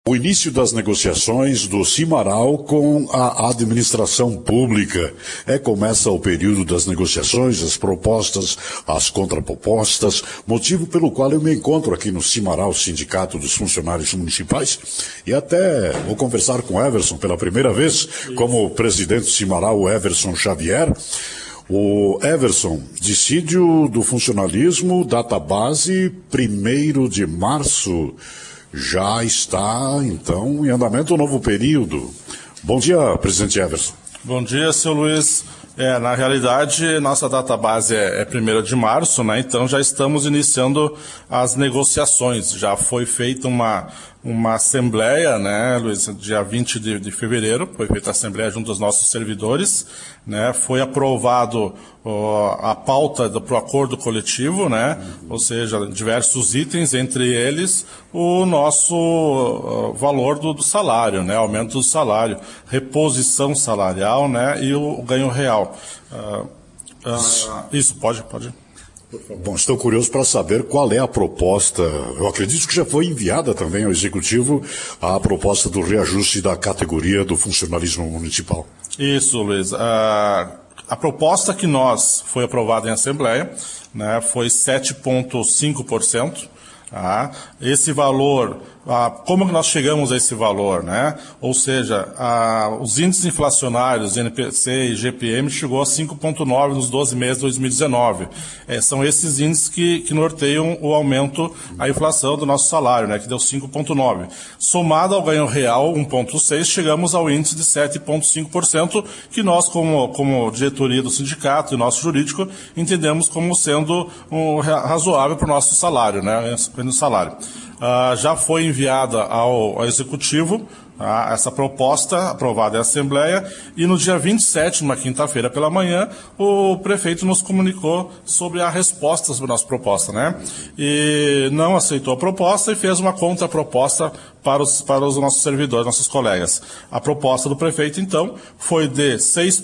O início das negociações do Cimarau com a administração pública. Começa o período das negociações, as propostas, as contrapropostas, motivo pelo qual eu me encontro aqui no Cimarau, Sindicato dos Funcionários Municipais, e até vou conversar com o Everson pela primeira vez, como presidente do Cimarau, o Everson Xavier. O Everson, dissídio do funcionalismo, database 1º de março. Já está, então, em andamento um novo período. Bom dia, presidente Everson. Bom dia, seu Luiz. Na realidade, nossa database é 1º de março, né? Então já estamos iniciando as negociações. Já foi feita uma assembleia, né, Luiz, dia 20 de fevereiro, foi feita a assembleia junto aos nossos servidores, né, foi aprovado a pauta pro acordo coletivo, né, ou seja, diversos itens, entre eles o nosso valor do salário, né, aumento do salário, reposição salarial, né, e o ganho real. Isso, pode. Bom, estou curioso para saber qual é a proposta. Eu acredito que já foi enviada também ao Executivo a proposta do reajuste da categoria do funcionalismo municipal. Isso, Luiz. A proposta que foi aprovada em Assembleia, né, foi 7,5%. Esse valor, como que nós chegamos a esse valor, né? Ou seja, os índices inflacionários, INPC e GPM, chegou a 5,9 nos 12 meses de 2019. São esses índices que norteiam o aumento, a inflação do nosso salário, né? Que deu 5,9. Somado ao ganho real, 1,6, chegamos ao índice de 7,5%, que nós, como diretoria do sindicato e nosso jurídico, entendemos como sendo razoável para o nosso salário, né? No salário. Já foi enviada ao Executivo essa proposta, aprovada em Assembleia, e no dia 27, numa quinta-feira pela manhã, o prefeito nos comunicou sobre a resposta sobre a nossa proposta, né? E não aceitou a proposta e fez uma contraproposta para os nossos servidores, nossos colegas. A proposta do prefeito, então, foi de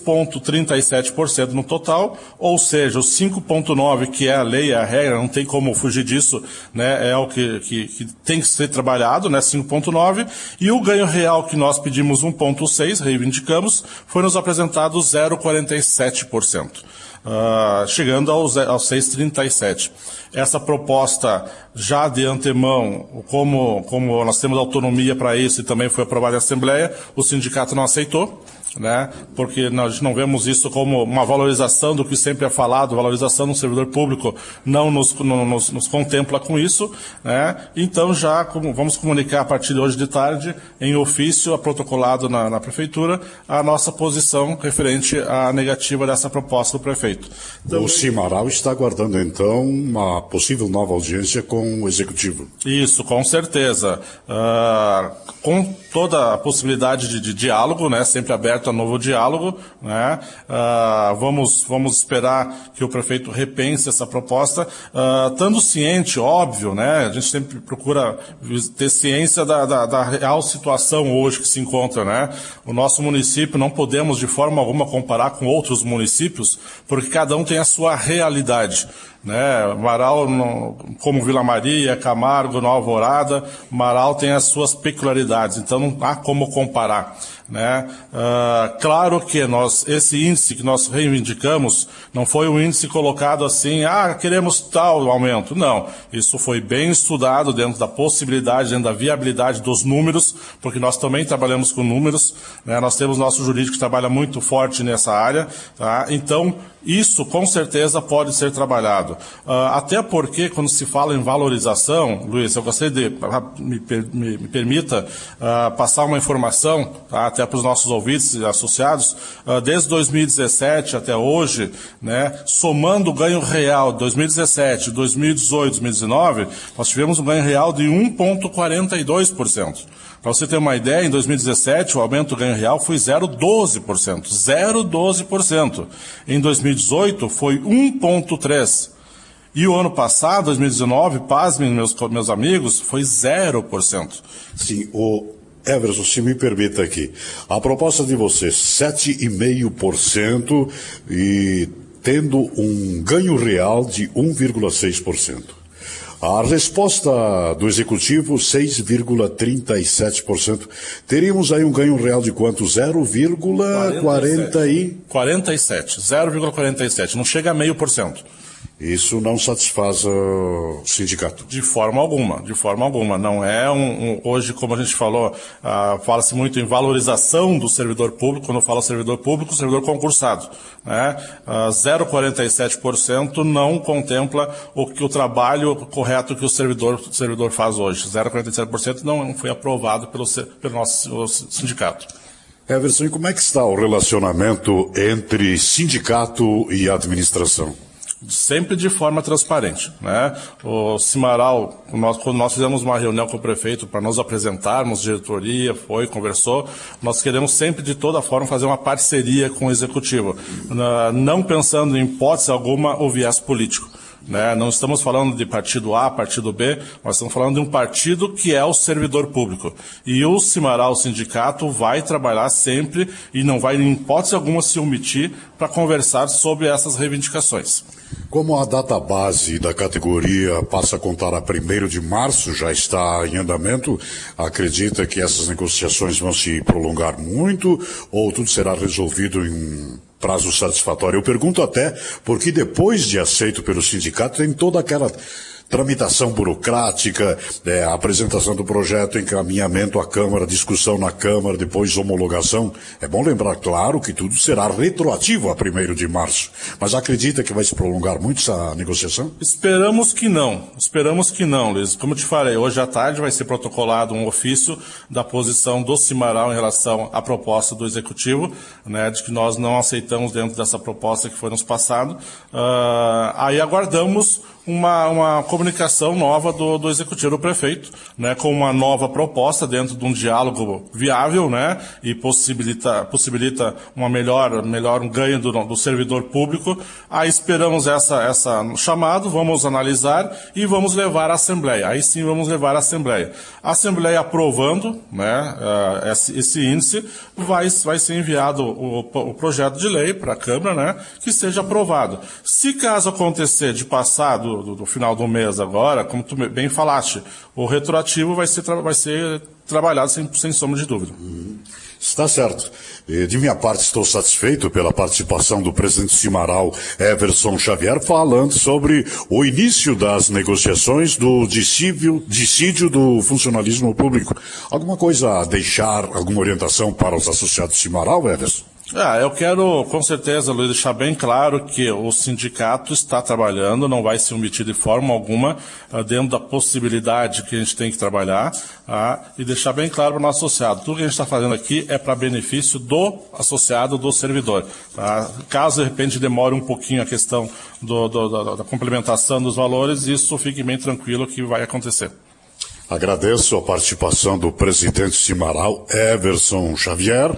6,37% no total, ou seja, os 5,9%, que é a lei, é a regra, não tem como fugir disso, né? É o que tem que ser trabalhado, né? 5,9%, e o ganho real que nós pedimos 1,6%, reivindicamos, foi nos apresentado 0,47%. Chegando aos 6,37%. Essa proposta, já de antemão, como nós temos autonomia para isso e também foi aprovada em Assembleia, o sindicato não aceitou, né? Porque nós não vemos isso como uma valorização do que sempre é falado, valorização do servidor público não nos contempla com isso, né? Então vamos comunicar a partir de hoje de tarde, em ofício, protocolado na Prefeitura, a nossa posição referente à negativa dessa proposta do prefeito. Então, o Cimarau está aguardando, então, uma possível nova audiência com o Executivo. Isso, com certeza. Com toda a possibilidade de diálogo, né? Sempre aberto a novo diálogo, né? Vamos esperar que o prefeito repense essa proposta, estando ciente, óbvio, né? A gente sempre procura ter ciência da real situação hoje que se encontra, né? O nosso município não podemos de forma alguma comparar com outros municípios, porque cada um tem a sua realidade, né? Marau, como Vila Maria, Camargo, Nova Alvorada, Marau tem as suas peculiaridades, então não há como comparar, né? Claro que esse índice que nós reivindicamos não foi um índice colocado assim, queremos tal aumento. Não, isso foi bem estudado dentro da possibilidade, dentro da viabilidade dos números, porque nós também trabalhamos com números, né? Nós temos nosso jurídico que trabalha muito forte nessa área, tá? Então, isso com certeza pode ser trabalhado. Até porque quando se fala em valorização, Luiz, eu gostaria de, me permita passar uma informação, tá? Até para os nossos ouvintes e associados, desde 2017 até hoje, né, somando o ganho real de 2017, 2018, 2019, nós tivemos um ganho real de 1,42%. Para você ter uma ideia, em 2017 o aumento do ganho real foi 0,12%. 0,12%. Em 2018 foi 1,3%. E o ano passado, 2019, pasmem meus amigos, foi 0%. Sim, Everson, se me permita aqui. A proposta de vocês, 7,5% e tendo um ganho real de 1,6%. A resposta do Executivo, 6,37%. Teríamos aí um ganho real de quanto? 0,47. Não chega a 0,5%. Isso não satisfaz o sindicato? De forma alguma. Não é hoje, como a gente falou, fala-se muito em valorização do servidor público. Quando eu falo servidor público, servidor concursado, né? 0,47% não contempla o trabalho correto que o servidor faz hoje. 0,47% não foi aprovado pelo nosso sindicato. Everson, e como é que está o relacionamento entre sindicato e administração? Sempre de forma transparente, né? O Cimaral, quando nós fizemos uma reunião com o prefeito para nos apresentarmos, diretoria conversou, nós queremos sempre de toda forma fazer uma parceria com o executivo, não pensando em hipótese alguma o viés político. Né? Não estamos falando de partido A, partido B, nós estamos falando de um partido que é o servidor público. E o Cimaral, o sindicato, vai trabalhar sempre e não vai, em hipótese alguma, se omitir para conversar sobre essas reivindicações. Como a data base da categoria passa a contar a 1º de março, já está em andamento, acredita que essas negociações vão se prolongar muito ou tudo será resolvido em prazo satisfatório? Eu pergunto até porque depois de aceito pelo sindicato tem toda aquela tramitação burocrática, a apresentação do projeto, encaminhamento à Câmara, discussão na Câmara, depois homologação. É bom lembrar, claro, que tudo será retroativo a 1º de março. Mas acredita que vai se prolongar muito essa negociação? Esperamos que não, Luiz. Como eu te falei, hoje à tarde vai ser protocolado um ofício da posição do Cimaral em relação à proposta do Executivo, né, de que nós não aceitamos dentro dessa proposta que foi nos passado. Aí aguardamos uma comunicação nova do Executivo, do prefeito, né, com uma nova proposta dentro de um diálogo viável, né, e possibilita um ganho do servidor público. Aí esperamos essa chamado, vamos analisar e vamos levar à Assembleia. Aí sim vamos levar à Assembleia. A Assembleia aprovando, né, esse índice, vai ser enviado o projeto de lei para a Câmara, né, que seja aprovado. Se caso acontecer de passar do final do mês agora, como tu bem falaste, o retroativo vai ser trabalhado sem sombra de dúvida. Está certo. De minha parte, estou satisfeito pela participação do presidente Cimaral, Everson Xavier, falando sobre o início das negociações do dissídio do funcionalismo público. Alguma coisa a deixar, alguma orientação para os associados Cimaral, Everson? Eu quero, com certeza, Luiz, deixar bem claro que o sindicato está trabalhando, não vai se omitir de forma alguma, dentro da possibilidade que a gente tem que trabalhar, e deixar bem claro para o nosso associado. Tudo que a gente está fazendo aqui é para benefício do associado, do servidor. Tá? Caso, de repente, demore um pouquinho a questão da complementação dos valores, isso fique bem tranquilo que vai acontecer. Agradeço a participação do presidente Cimaral, Everson Xavier,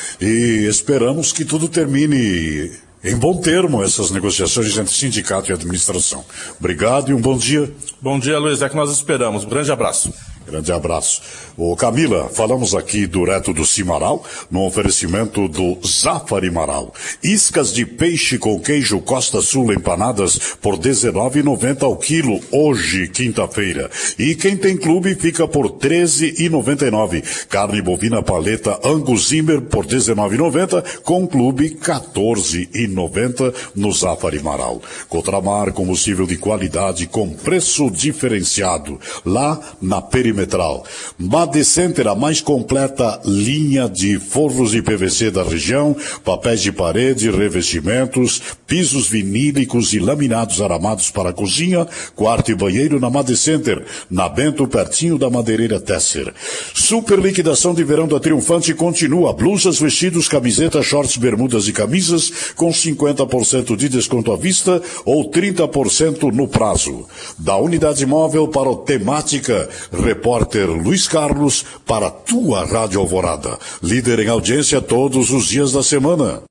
e esperamos que tudo termine em bom termo, essas negociações entre sindicato e administração. Obrigado e um bom dia. Bom dia, Luiz. É que nós esperamos. Um grande abraço. Grande abraço. Camila, falamos aqui direto do Cimaral, no oferecimento do Zafari Maral. Iscas de peixe com queijo Costa Sul empanadas por R$19,90 ao quilo, hoje, quinta-feira. E quem tem clube fica por R$13,99. Carne bovina paleta Angus Zimmer por R$19,90, com clube R$14,90 no Zafari Maral. Cotramar, combustível de qualidade com preço diferenciado, lá na Perimetral. Madecenter, a mais completa linha de forros de PVC da região, papéis de parede, revestimentos, pisos vinílicos e laminados aramados para a cozinha, quarto e banheiro na Madecenter, na Bento, pertinho da madeireira Tesser. Super liquidação de verão da Triunfante continua. Blusas, vestidos, camisetas, shorts, bermudas e camisas com 50% de desconto à vista ou 30% no prazo. Da Unidade Móvel para o Temática, repórter Luiz Carlos para tua Rádio Alvorada. Líder em audiência todos os dias da semana.